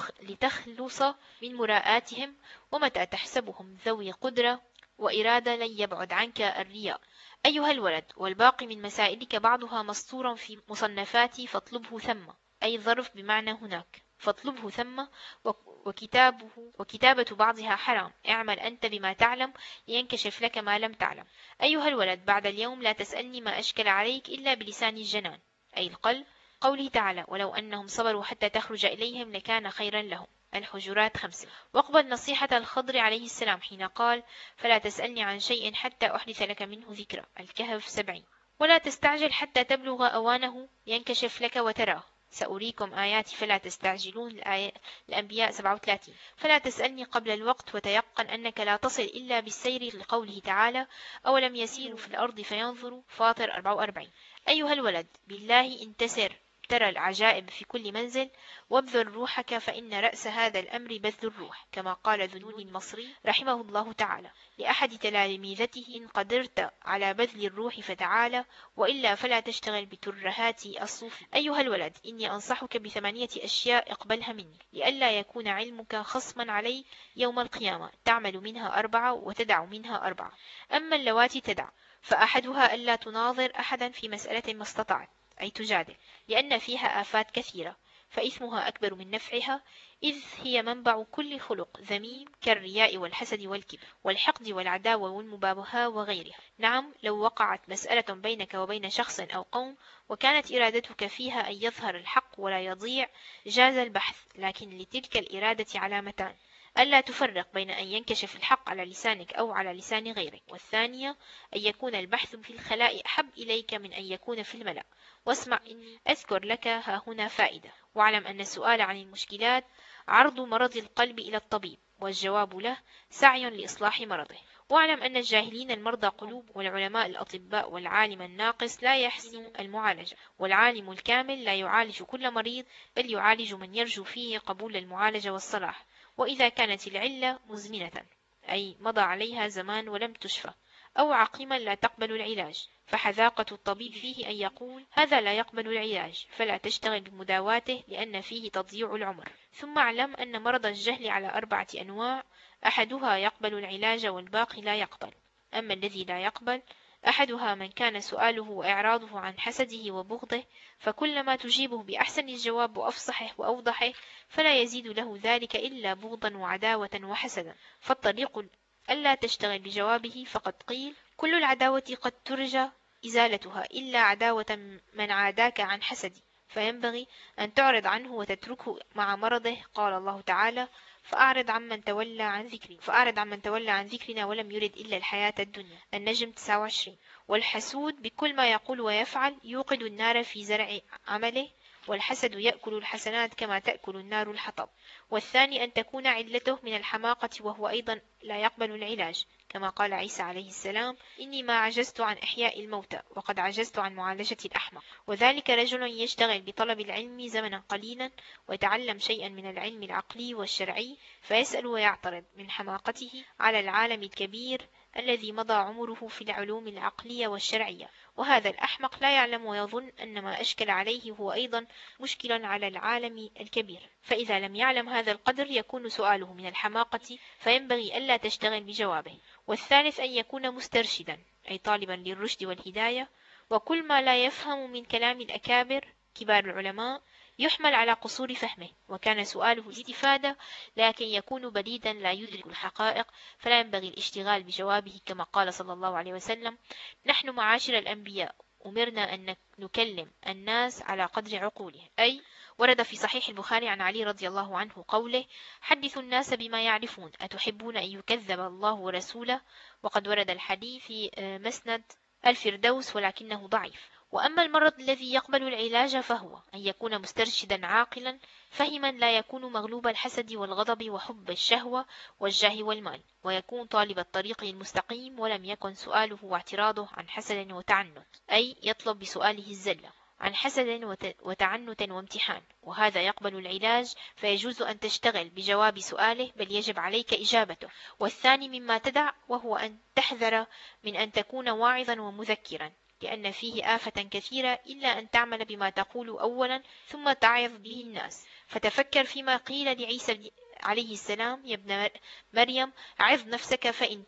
لتخلص من مراءاتهم. ومتى تحسبهم ذوي قدرة وإرادة لن يبعد عنك الرياء. أيها الولد، والباقي من مسائلك بعضها مسطور في مصنفاتي فاطلبه ثم، أي ظرف بمعنى هناك، فاطلبه ثم. وكتابه وكتابة بعضها حرام، اعمل أنت بما تعلم لينكشف لك ما لم تعلم. أيها الولد، بعد اليوم لا تسألني ما أشكل عليك إلا بلسان الجنان أي القلب. قوله تعالى: ولو أنهم صبروا حتى تخرج إليهم لكان خيرا لهم. الحجرات خمسة. واقبل نصيحة الخضر عليه السلام حين قال: فلا تسألني عن شيء حتى أحدث لك منه ذكرى. الكهف سبعين. ولا تستعجل حتى تبلغ أوانه ينكشف لك وتراه. سأريكم آياتي فلا تستعجلون. الآية الأنبياء سبعة وثلاثين. فلا تسألني قبل الوقت وتيقن أنك لا تصل إلا بالسير لقوله تعالى: أولم يسيروا في الأرض فينظروا. فاطر أربعة وأربعين. أيها الولد، بالله انتسر ترى العجائب في كل منزل، وابذل روحك فإن رأس هذا الأمر بذل الروح، كما قال ذنون المصري رحمه الله تعالى لأحد تلاميذته: إن قدرت على بذل الروح فتعالى، وإلا فلا تشتغل بترهات الصوف. أيها الولد، إني أنصحك بثمانية أشياء اقبلها مني لئلا يكون علمك خصما عليك يوم القيامة، تعمل منها أربعة وتدع منها أربعة. أما اللواتي تدع فأحدها ألا تناظر أحدا في مسألة ما استطعت، أي تجادل، لأن فيها آفات كثيرة فإثمها أكبر من نفعها، إذ هي منبع كل خلق ذميم كالرياء والحسد والكبر والحقد والعداوة والمبابهة وغيرها. نعم، لو وقعت مسألة بينك وبين شخص أو قوم وكانت إرادتك فيها أن يظهر الحق ولا يضيع جاز البحث، لكن لتلك الإرادة علامتان: ألا تفرق بين أن ينكشف الحق على لسانك أو على لسان غيرك، والثانية أن يكون البحث في الخلاء أحب إليك من أن يكون في الملأ. واسمع إني أذكر لك ها هنا فائدة، واعلم أن السؤال عن المشكلات عرض مرض القلب إلى الطبيب، والجواب له سعي لإصلاح مرضه. واعلم أن الجاهلين المرضى قلوب، والعلماء الأطباء والعالم الناقص لا يحسن المعالجة، والعالم الكامل لا يعالج كل مريض، بل يعالج من يرجو فيه قبول المعالجة والصلاح. وإذا كانت العلة مزمنة، أي مضى عليها زمان ولم تشفى، أو عقيما لا تقبل العلاج، فحذاقة الطبيب فيه أن يقول هذا لا يقبل العلاج فلا تشتغل بمداواته لأن فيه تضييع العمر. ثم اعلم أن مرض الجهل على أربعة أنواع، أحدها يقبل العلاج والباقي لا يقبل. أما الذي لا يقبل أحدها من كان سؤاله وإعراضه عن حسده وبغضه، فكلما تجيبه بأحسن الجواب وأفصحه وأوضحه فلا يزيد له ذلك إلا بغضا وعداوة وحسدا. فالطريق ألا تشتغل بجوابه، فقد قيل كل العداوة قد ترجى إزالتها إلا عداوة من عاداك عن حسدي، فينبغي أن تعرض عنه وتتركه مع مرضه. قال الله تعالى فأعرض عمن تولى عن ذكري فأعرض عمن تولى عن ذكرنا ولم يرد إلا الحياة الدنيا. النجم تسعة وعشرين. والحسود بكل ما يقول ويفعل يوقد النار في زرع عمله، والحسد يأكل الحسنات كما تأكل النار الحطب. والثاني أن تكون علته من الحماقة وهو أيضا لا يقبل العلاج، كما قال عيسى عليه السلام إني ما عجزت عن إحياء الموتى وقد عجزت عن معالجة الأحمق. وذلك رجل يشتغل بطلب العلم زمنا قليلا ويتعلم شيئا من العلم العقلي والشرعي فيسأل ويعترض من حماقته على العالم الكبير الذي مضى عمره في العلوم العقلية والشرعية، وهذا الأحمق لا يعلم ويظن أن ما أشكل عليه هو أيضا مشكل على العالم الكبير. فإذا لم يعلم هذا القدر يكون سؤاله من الحماقة، فينبغي ألا تشتغل بجوابه. والثالث أن يكون مسترشدا أي طالبا للرشد والهداية، وكل ما لا يفهم من كلام الأكابر كبار العلماء يحمل على قصور فهمه، وكان سؤاله الاستفادة لكن يكون بليدا لا يدرك الحقائق، فلا ينبغي الاشتغال بجوابه، كما قال صلى الله عليه وسلم نحن معاشر الأنبياء أمرنا أن نكلم الناس على قدر عقولهم. أي ورد في صحيح البخاري عن علي رضي الله عنه قوله حدثوا الناس بما يعرفون أتحبون أن يكذب الله ورسوله، وقد ورد الحديث في مسند الفردوس ولكنه ضعيف. وأما المرض الذي يقبل العلاج فهو أن يكون مسترشدا عاقلا فهما لا يكون مغلوب الحسد والغضب وحب الشهوة والجاه والمال، ويكون طالب الطريق المستقيم ولم يكن سؤاله واعتراضه عن حسد وتعنت، أي يطلب بسؤاله الزلة عن حسد وتعنت وامتحان، وهذا يقبل العلاج فيجوز أن تشتغل بجواب سؤاله بل يجب عليك إجابته. والثاني مما تدع وهو أن تحذر من أن تكون واعظا ومذكرا، لأن فيه آفة كثيرة إلا أن تعمل بما تقول أولا ثم تعظ به الناس. فتفكر فيما قيل لعيسى عليه السلام يا ابن مريم عظ نفسك فإن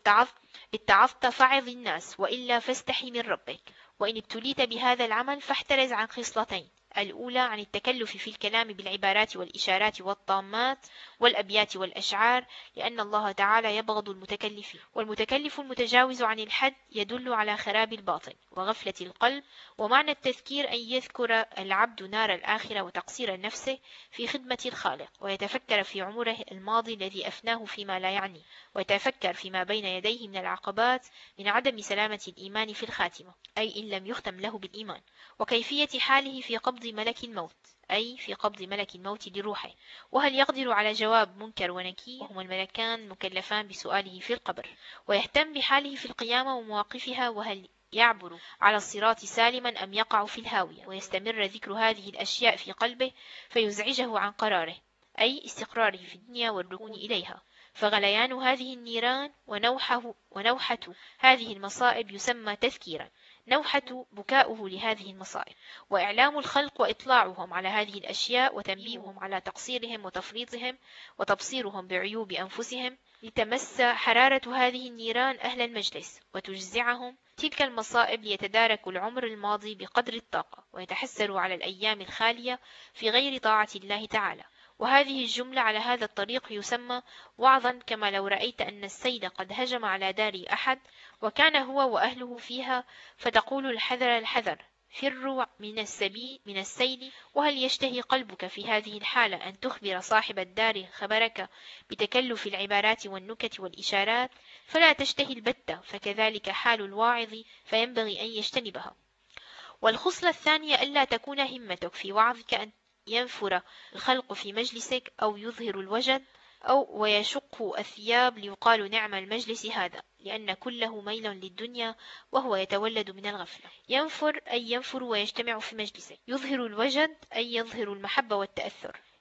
اتعظت فعظ الناس وإلا فاستحي من ربك. وإن ابتليت بهذا العمل فاحترز عن خصلتين: الأولى عن التكلف في الكلام بالعبارات والإشارات والطامات والأبيات والأشعار، لأن الله تعالى يبغض المتكلفين، والمتكلف المتجاوز عن الحد يدل على خراب الباطن وغفلة القلب. ومعنى التذكير أن يذكر العبد نار الآخرة وتقصير نفسه في خدمة الخالق، ويتفكر في عمره الماضي الذي أفناه فيما لا يعني، ويتفكر فيما بين يديه من العقبات من عدم سلامة الإيمان في الخاتمة، أي إن لم يختم له بالإيمان، وكيفية حاله في قبض ملك الموت، أي في قبض ملك الموت لروحه، وهل يقدر على جواب منكر ونكير وهما الملكان مكلفان بسؤاله في القبر، ويهتم بحاله في القيامة ومواقفها، وهل يعبر على الصراط سالما أم يقع في الهاوية، ويستمر ذكر هذه الأشياء في قلبه فيزعجه عن قراره، أي استقراره في الدنيا والركون إليها. فغليان هذه النيران ونوحه ونوحة هذه المصائب يسمى تذكيرا، نوحة بكاؤه لهذه المصائب، وإعلام الخلق وإطلاعهم على هذه الأشياء وتنبيههم على تقصيرهم وتفريطهم وتبصيرهم بعيوب أنفسهم، لتمس حرارة هذه النيران أهل المجلس وتجزعهم تلك المصائب، ليتداركوا العمر الماضي بقدر الطاقة ويتحسروا على الأيام الخالية في غير طاعة الله تعالى. وهذه الجملة على هذا الطريق يسمى وعظا، كما لو رأيت أن السيل قد هجم على دار أحد وكان هو وأهله فيها، فتقول الحذر الحذر فروا من السبيل من السيل. وهل يشتهي قلبك في هذه الحالة أن تخبر صاحب الدار خبرك بتكلف العبارات والنكت والإشارات؟ فلا تشتهي البتة، فكذلك حال الواعظ فينبغي أن يجتنبها. والخصلة الثانية ألا تكون همتك في وعظك أن ينفر الخلق في مجلسك أو يظهر الوجد أو ويشق الثياب ليقال نعم المجلس هذا، لأن كله ميل للدنيا وهو يتولد من الغفلة. ينفر أي ينفر ويجتمع في مجلسك، يظهر الوجد أي يظهر المحبة والتأثر،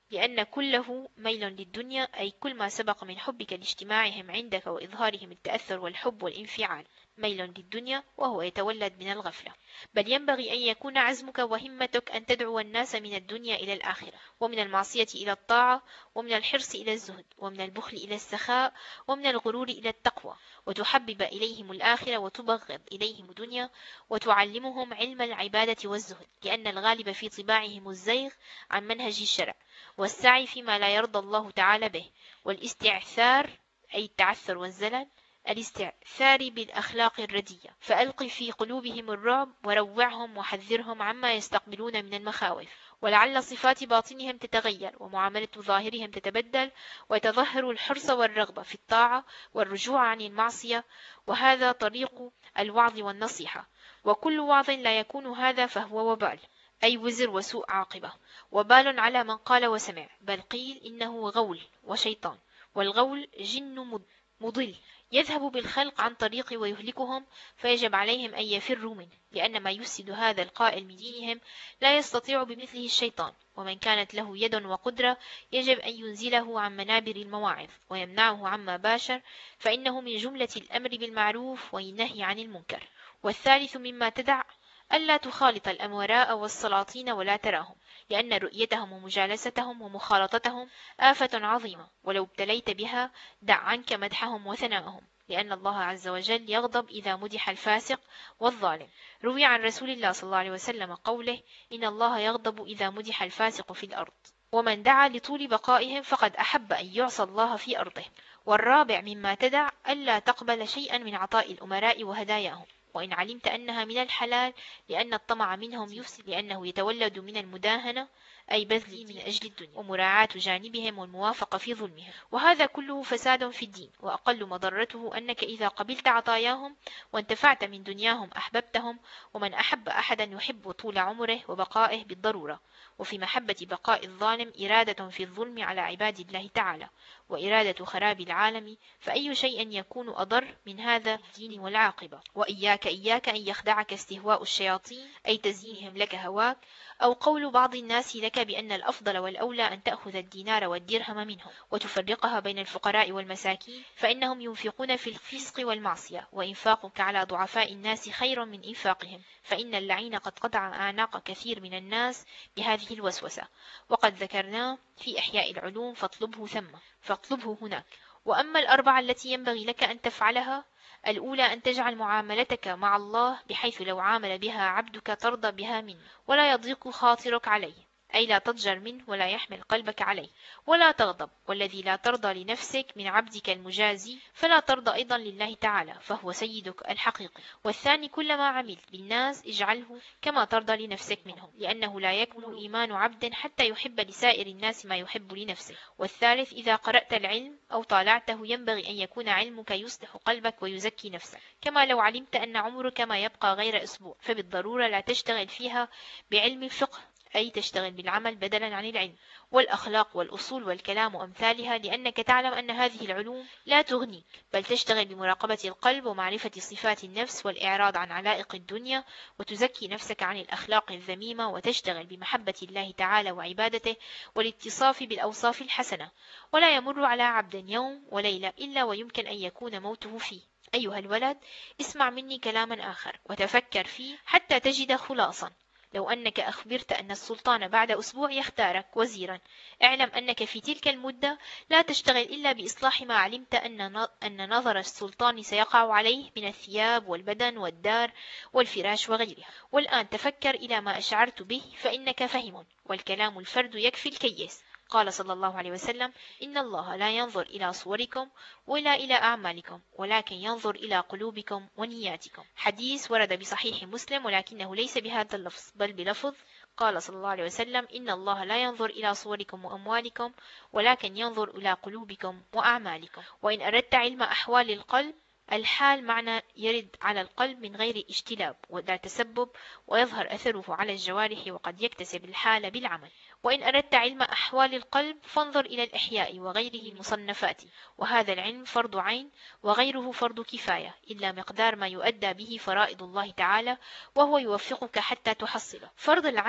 لأن كله ميل للدنيا، أي كل ما سبق من حبك لاجتماعهم عندك وإظهارهم التأثر والحب والانفعال ميل للدنيا، وهو يتولد من الغفلة. بل ينبغي أن يكون عزمك وهمتك أن تدعو الناس من الدنيا إلى الآخرة، ومن المعصية إلى الطاعة، ومن الحرص إلى الزهد، ومن البخل إلى السخاء، ومن الغرور إلى التقوى، وتحبب إليهم الآخرة وتبغض إليهم الدنيا، وتعلمهم علم العبادة والزهد، لأن الغالب في طباعهم الزيغ عن منهج الشرع، والسعي فيما لا يرضى الله تعالى به، والاستعثار أي التعثر والزلل، الاستعثار بالأخلاق الردية. فألق في قلوبهم الرعب وروعهم وحذرهم عما يستقبلون من المخاوف، ولعل صفات باطنهم تتغير ومعاملة ظاهرهم تتبدل، ويتظهر الحرص والرغبة في الطاعة والرجوع عن المعصية. وهذا طريق الوعظ والنصيحة، وكل وعظ لا يكون هذا فهو وبال، أي وزر وسوء عاقبة. وبال على من قال وسمع، بل قيل إنه غول وشيطان، والغول جن مضل يذهب بالخلق عن طريق ويهلكهم، فيجب عليهم أن يفروا منه، لأن ما يفسد هذا القائل من دينهم لا يستطيع بمثله الشيطان. ومن كانت له يد وقدرة يجب أن ينزله عن منابر المواعظ ويمنعه عما باشر، فإنه من جملة الأمر بالمعروف والنهي عن المنكر. والثالث مما تدع ألا تخالط الأمراء والسلاطين ولا تراهم، لأن رؤيتهم ومجالستهم ومخالطتهم آفة عظيمة، ولو ابتليت بها دع عنك مدحهم وثناءهم، لأن الله عز وجل يغضب إذا مدح الفاسق والظالم. روي عن رسول الله صلى الله عليه وسلم قوله: إن الله يغضب إذا مدح الفاسق في الأرض. ومن دعا لطول بقائهم فقد أحب أن يعصى الله في أرضه. والرابع مما تدع ألا تقبل شيئا من عطاء الأمراء وهداياهم، وإن علمت أنها من الحلال، لأن الطمع منهم يفسد، لأنه يتولد من المداهنة أي بذل من أجل الدنيا، ومراعاة جانبهم والموافقة في ظلمهم، وهذا كله فساد في الدين. وأقل مضرته أنك إذا قبلت عطاياهم وانتفعت من دنياهم أحببتهم، ومن أحب أحدا يحب طول عمره وبقائه بالضرورة. وفي محبة بقاء الظالم إرادة في الظلم على عباد الله تعالى، وإرادة خراب العالم، فأي شيء يكون أضر من هذا الدين والعاقبة. وإياك إياك أن يخدعك استهواء الشياطين، أي تزيينهم لك هواك، أو قول بعض الناس لك بأن الأفضل والأولى أن تأخذ الدينار والدرهم منهم وتفرقها بين الفقراء والمساكين، فإنهم ينفقون في الفسق والمعصية، وإنفاقك على ضعفاء الناس خير من إنفاقهم، فإن اللعين قد قطع أعناق كثير من الناس بهذه الوسوسة، وقد ذكرناه في إحياء العلوم، فاطلبه ثم فاطلبه هناك. وأما الأربعة التي ينبغي لك أن تفعلها: الأولى أن تجعل معاملتك مع الله بحيث لو عامل بها عبدك ترضى بها منه ولا يضيق خاطرك عليه، أي لا تضجر منه ولا يحمل قلبك عليه، ولا تغضب، والذي لا ترضى لنفسك من عبدك المجازي فلا ترضى أيضا لله تعالى، فهو سيدك الحقيقي. والثاني: كلما عملت بالناس اجعله كما ترضى لنفسك منهم، لأنه لا يكمل إيمان عبد حتى يحب لسائر الناس ما يحب لنفسه. والثالث: إذا قرأت العلم أو طالعته ينبغي أن يكون علمك يصلح قلبك ويزكي نفسك، كما لو علمت أن عمرك ما يبقى غير أسبوع، فبالضرورة لا تشتغل فيها بعلم الفقه، أي تشتغل بالعمل بدلا عن العلم، والأخلاق والأصول والكلام وأمثالها، لأنك تعلم أن هذه العلوم لا تغنيك، بل تشتغل بمراقبة القلب ومعرفة صفات النفس والإعراض عن علائق الدنيا، وتزكي نفسك عن الأخلاق الذميمة، وتشتغل بمحبة الله تعالى وعبادته والاتصاف بالأوصاف الحسنة. ولا يمر على عبد يوم وليلة إلا ويمكن أن يكون موته فيه. أيها الولد، اسمع مني كلاما آخر وتفكر فيه حتى تجد خلاصا. لو أنك أخبرت أن السلطان بعد أسبوع يختارك وزيرا، اعلم أنك في تلك المدة لا تشتغل إلا بإصلاح ما علمت أن أن نظر السلطان سيقع عليه من الثياب والبدن والدار والفراش وغيرها. والآن تفكر إلى ما أشعرت به، فإنك فهم، والكلام الفرد يكفي الكيس. قال صلى الله عليه وسلم: إن الله لا ينظر إلى صوركم ولا إلى أعمالكم، ولكن ينظر إلى قلوبكم ونياتكم. حديث ورد بصحيح مسلم، ولكنه ليس بهذا اللفظ بل بلفظ: قال صلى الله عليه وسلم: إن الله لا ينظر إلى صوركم وأموالكم، ولكن ينظر إلى قلوبكم وأعمالكم. وإن أردت علم أحوال القلب، الحال معنى يرد على القلب من غير اجتلاب ولا تسبب، ويظهر أثره على الجوارح، وقد يكتسب الحال بالعمل. وإن أردت علم أحوال القلب فانظر إلى الإحياء وغيره المصنفات، وهذا العلم فرض عين وغيره فرض كفاية، إلا مقدار ما يؤدى به فرائض الله تعالى، وهو يوفقك حتى تحصله. فرض العين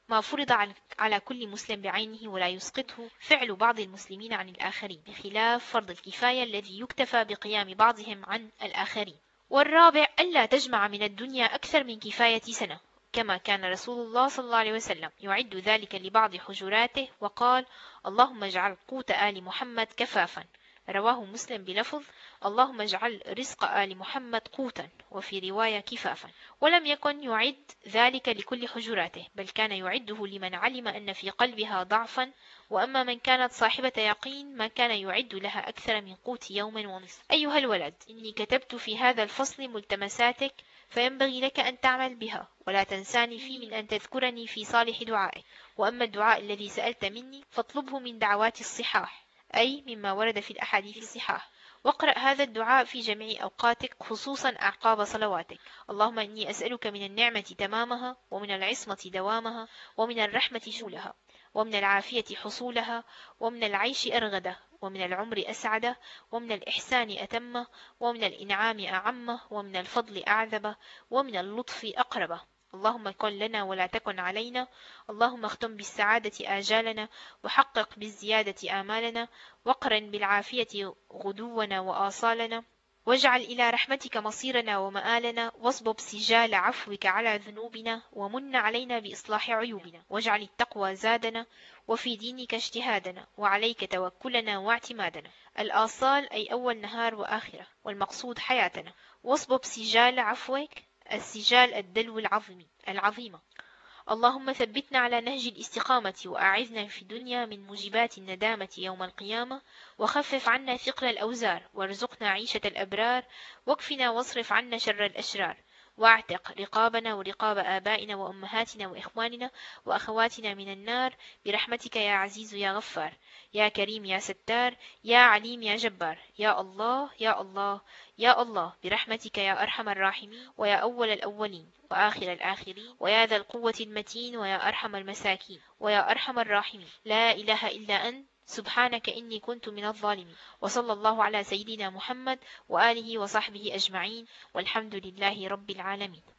ما فرض على كل مسلم بعينه، ولا يسقطه فعل بعض المسلمين عن الآخرين، بخلاف فرض الكفاية الذي يكتفى بقيام بعضهم عن الآخرين. والرابع ألا تجمع من الدنيا أكثر من كفاية سنة، كما كان رسول الله صلى الله عليه وسلم يعد ذلك لبعض حجراته، وقال: اللهم اجعل قوت آل محمد كفافا. رواه مسلم بلفظ: اللهم اجعل رزق آل محمد قوتا، وفي رواية كفافا. ولم يكن يعد ذلك لكل حجراته، بل كان يعده لمن علم أن في قلبها ضعفا، وأما من كانت صاحبة يقين ما كان يعد لها أكثر من قوت يوم ونصف. أيها الولد، إني كتبت في هذا الفصل ملتمساتك، فينبغي لك أن تعمل بها، ولا تنساني في من أن تذكرني في صالح دعائك. وأما الدعاء الذي سألت مني فاطلبه من دعوات الصحاح، أي مما ورد في الأحاديث الصحاح، واقرأ هذا الدعاء في جميع أوقاتك، خصوصا أعقاب صلواتك. اللهم إني أسألك من النعمة تمامها، ومن العصمة دوامها، ومن الرحمة شولها، ومن العافية حصولها، ومن العيش أرغده، ومن العمر أسعده، ومن الإحسان أتمه، ومن الإنعام أعمه، ومن الفضل أعذبه، ومن اللطف أقربه. اللهم كن لنا ولا تكن علينا. اللهم اختم بالسعادة آجالنا، وحقق بالزيادة آمالنا، واقرن بالعافية غدونا وآصالنا، واجعل إلى رحمتك مصيرنا ومآلنا، واصبب سجال عفوك على ذنوبنا، ومن علينا بإصلاح عيوبنا، واجعل التقوى زادنا، وفي دينك اجتهادنا، وعليك توكلنا واعتمادنا. الآصال أي أول نهار وآخرة، والمقصود حياتنا. واصبب سجال عفوك، السجال الدلو العظيم العظيمة. اللهم ثبتنا على نهج الاستقامة، وأعذنا في الدنيا من موجبات الندامة يوم القيامة، وخفف عنا ثقل الأوزار، وارزقنا عيشة الأبرار، واكفنا واصرف عنا شر الأشرار، واعتق رقابنا ورقاب آبائنا وأمهاتنا وإخواننا وأخواتنا من النار، برحمتك يا عزيز يا غفار، يا كريم يا ستار، يا عليم يا جبار، يا الله يا الله يا الله، برحمتك يا أرحم الراحمين، ويا أول الأولين وآخر الآخرين، ويا ذا القوة المتين، ويا أرحم المساكين، ويا أرحم الراحمين. لا إله إلا أنت، سبحانك إني كنت من الظالمين. وصلى الله على سيدنا محمد وآله وصحبه أجمعين، والحمد لله رب العالمين.